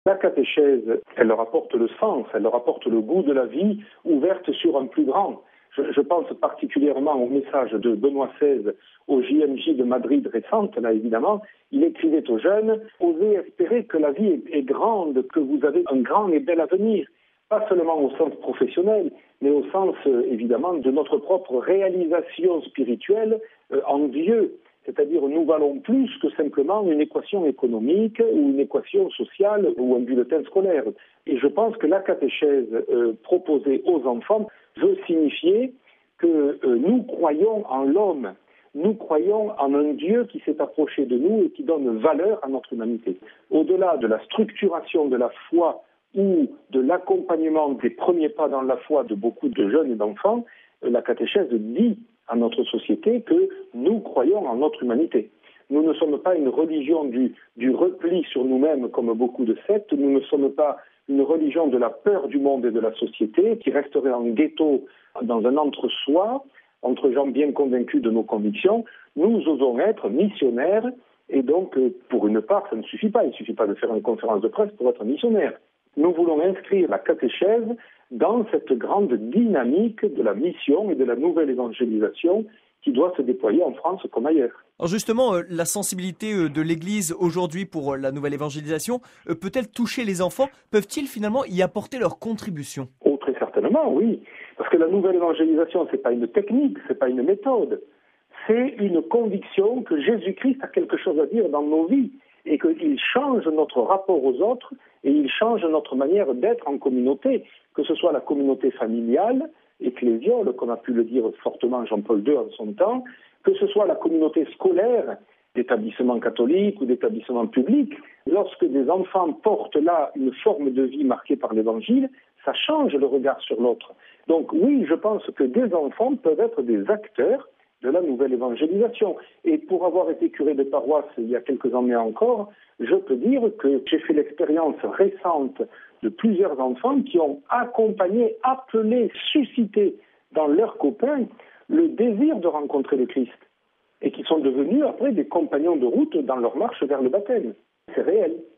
La catéchèse, elle leur apporte le sens, elle leur apporte le goût de la vie ouverte sur un plus grand. Je pense particulièrement au message de Benoît XVI au JMJ de Madrid récente, là évidemment. Il écrivait aux jeunes: osez espérer que la vie est grande, que vous avez un grand et bel avenir. Pas seulement au sens professionnel, mais au sens évidemment de notre propre réalisation spirituelle en Dieu. C'est-à-dire, nous valons plus que simplement une équation économique ou une équation sociale ou un bulletin scolaire. Et je pense que la catéchèse proposée aux enfants veut signifier que nous croyons en l'homme, nous croyons en un Dieu qui s'est approché de nous et qui donne valeur à notre humanité. Au-delà de la structuration de la foi ou de l'accompagnement des premiers pas dans la foi de beaucoup de jeunes et d'enfants, la catéchèse dit à notre société que nous croyons en notre humanité. Nous ne sommes pas une religion du repli sur nous-mêmes comme beaucoup de sectes, nous ne sommes pas une religion de la peur du monde et de la société qui resterait en ghetto dans un entre-soi, entre gens bien convaincus de nos convictions. Nous osons être missionnaires et donc pour une part ça ne suffit pas, il ne suffit pas de faire une conférence de presse pour être missionnaire. Nous voulons inscrire la catéchèse dans cette grande dynamique de la mission et de la nouvelle évangélisation qui doit se déployer en France comme ailleurs. Alors justement, la sensibilité de l'Église aujourd'hui pour la nouvelle évangélisation peut-elle toucher les enfants? Peuvent-ils finalement y apporter leur contribution? Oh, très certainement, oui. Parce que la nouvelle évangélisation, ce n'est pas une technique, ce n'est pas une méthode. C'est une conviction que Jésus-Christ a quelque chose à dire dans nos vies et qu'il change notre rapport aux autres et il change notre manière d'être en communauté, que ce soit la communauté familiale, ecclésiale, comme a pu le dire fortement Jean-Paul II en son temps, que ce soit la communauté scolaire, d'établissements catholiques ou d'établissements publics. Lorsque des enfants portent là une forme de vie marquée par l'Évangile, ça change le regard sur l'autre. Donc oui, je pense que des enfants peuvent être des acteurs de la nouvelle évangélisation. Et pour avoir été curé de paroisse il y a quelques années encore, je peux dire que j'ai fait l'expérience récente de plusieurs enfants qui ont accompagné, appelé, suscité dans leurs copains le désir de rencontrer le Christ et qui sont devenus après des compagnons de route dans leur marche vers le baptême. C'est réel.